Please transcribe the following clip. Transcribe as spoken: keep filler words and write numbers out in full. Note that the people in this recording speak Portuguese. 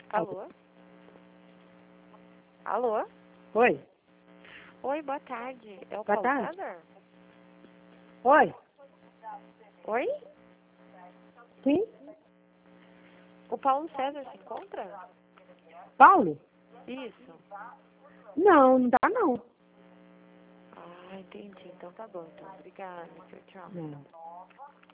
Alô? Alô? Oi? Oi, boa tarde. É o Boa Paulo tarde. César? Oi? Oi? Sim? O Paulo César se encontra? Paulo? Isso. Não, não tá não. Ah, entendi. Então tá bom. Então, obrigada. Tchau, tchau. Não.